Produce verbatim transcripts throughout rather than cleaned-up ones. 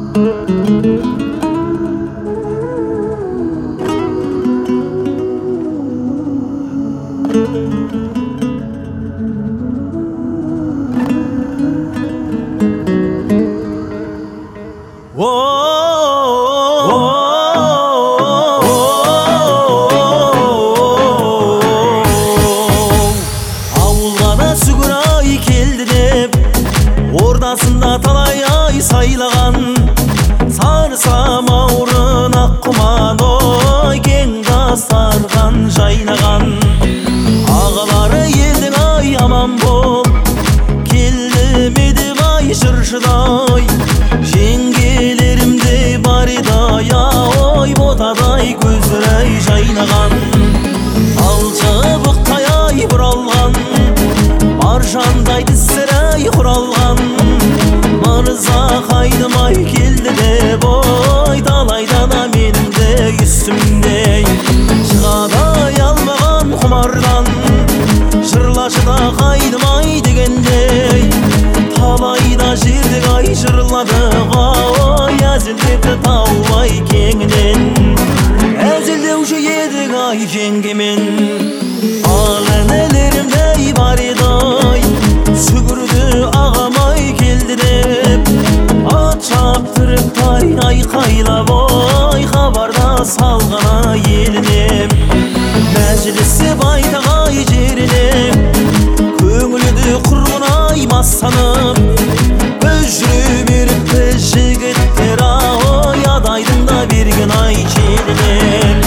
Ауылғана сүгір ай келді деп, ордасында талай ай сайлаған, сары самаурын ақ құман ой кең дастархан жайнаған. Ағалары елдің ай аман бол, келді ме деп ай жыршыдай, жеңгелерімде бар еді ой ботадай көзірай жайнаған. Алшы бұқтай ай бұралған, маржандай тісірай құралған, мырза қайдымай келді деп ой талайдана менің де үстімдей. Шығадай алмаған құмардан, жырлашы да қайдымай дегендей, талайда жердік ай жырладық ой әзілдепті таубай кеңінен, әзілдеуші едік ай жеңгемен. Ал әнелерімдей бар еді, сүгірді ағамай келді деп, ат шаптырып тай айқайлап ой хабарда салғана еліне. Мәжілісі байтағай жеріне, көңілді құрғынай мастанып, біз жүре беріп біз жігіттер ой адайдың да берген ай желінен.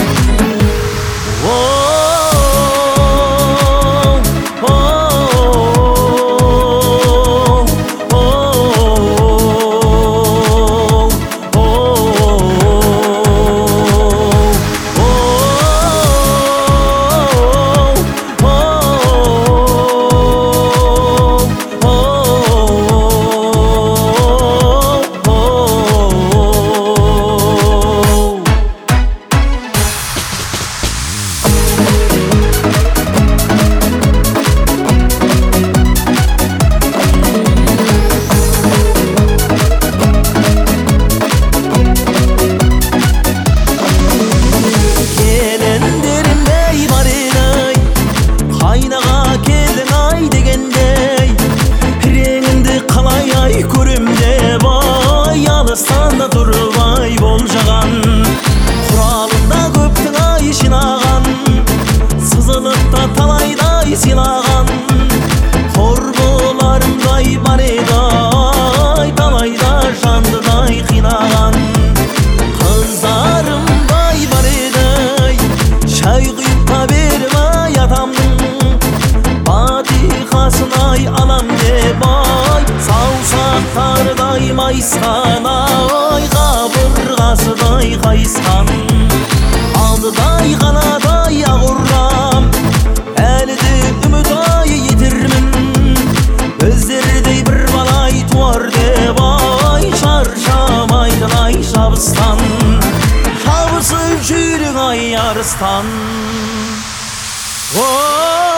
Алыстанда тұрбай болжаған, құралында көптің ай жинаған, сызылықта талайдай сыйлаған, құрбыларымдай бар еді ай талайда жандыдай қинаған. Қыздарымдай бар еді, шай құйып та бермей атамның, батиқасын ай алам деп ай саусақтардай майысқан ай қабырғасыдай қайысқан. Алдыдай қанадай ағұрам, әлі де үміт ай етермін, біздердей бір балай туар деп ай шаршамайтын ай шабыстан, шабысып жүрек ай арыстан.